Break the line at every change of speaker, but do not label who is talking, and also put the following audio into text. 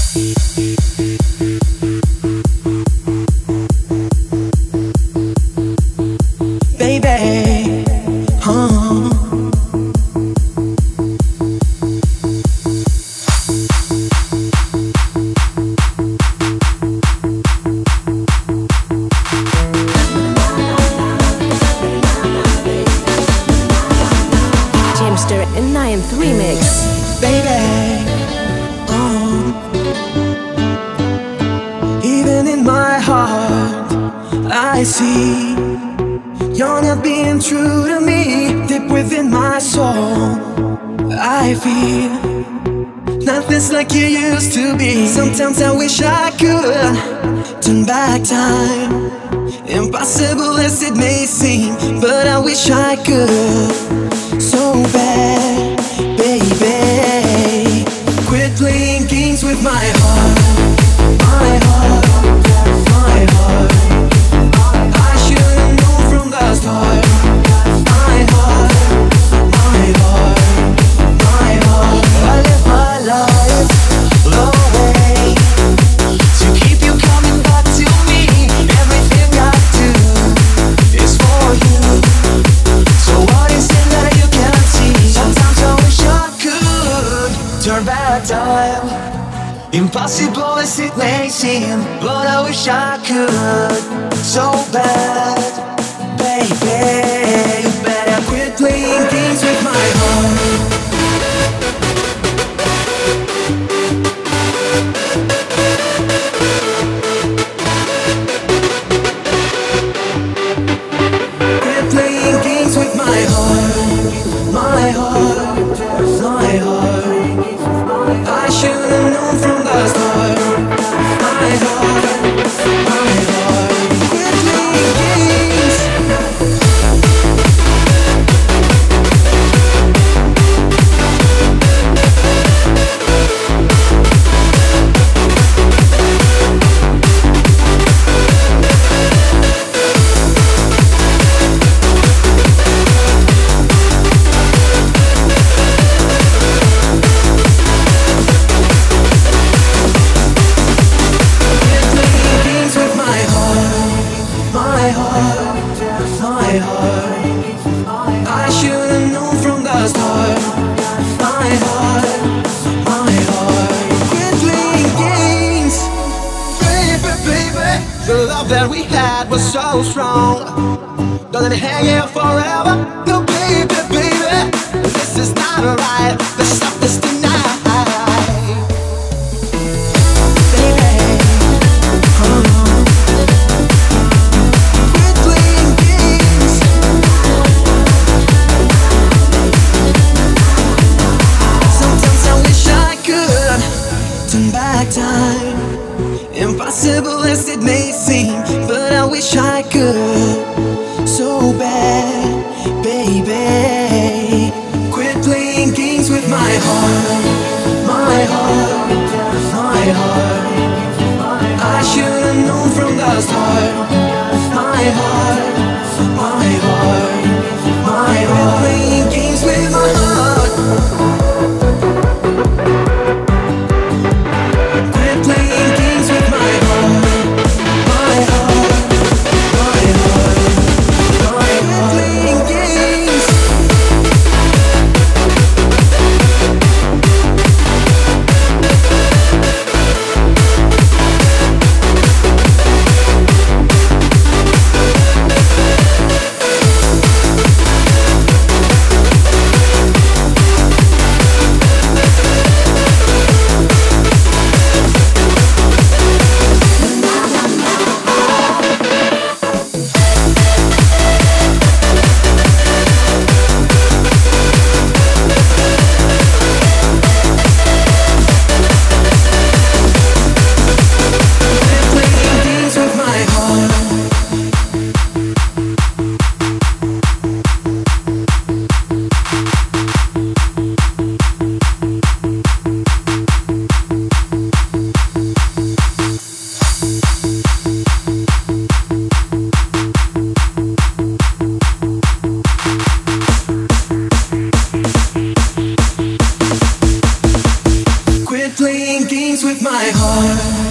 baby.
Jamster and Ninth remix.
Baby, even in my heart, I see you're not being true to me. Deep within my soul, I feel nothing's like you used to be. Sometimes I wish I could turn back time, impossible as it may seem, but I wish I could so bad, baby. Quit playing games with my heart, my heart, my heart. I should've known from the start. My heart, my heart, my heart. I live my life the way to keep you coming back to me. Everything I do is for you. So what is it that you can't see? Sometimes I wish I could turn back time, impossible as it may seem, but I wish I could so bad, baby. You better quit playing games with my heart. Quit playing games with my heart, my heart, my heart. I should've known from the start. My heart, my heart. Quit playing games. I should've known from the start. My heart, my heart. Quit playing games.
Baby, baby, the love that we had was so strong. Don't let it hang here forever. No, baby, baby, this is not alright. Let's stop this tonight.
Time, impossible as it may seem, but I wish I could so bad, baby. Quit playing games with my heart, my heart, my heart. I should've known from the start. My heart, my heart, my heart. Quit playing games with my heart. heart.